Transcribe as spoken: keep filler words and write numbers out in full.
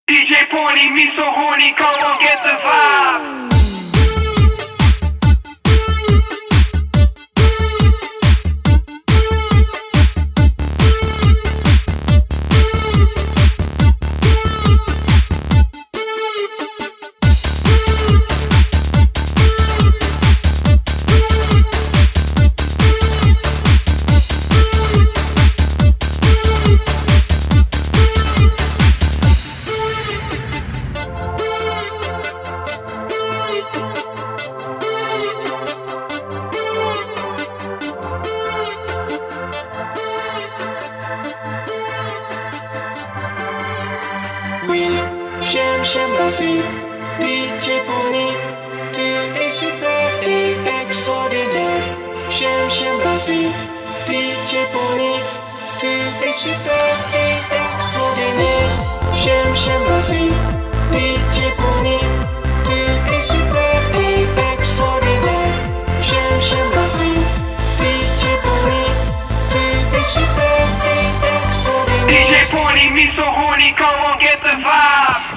D J Pointy, me so horny, come on, get the vibe. Oui, j'aime, j'aime la vie. D J Pointy, tu es super et extraordinaire. J'aime, j'aime la vie. D J Pointy, tu es super et extraordinaire. J'aime, j'aime la vie. D J Pointy, tu es super et extraordinaire. J'aime, j'aime la vie. D J Pointy, tu es super et extraordinaire. D J Pointy, me so horny, come on, get the vibe.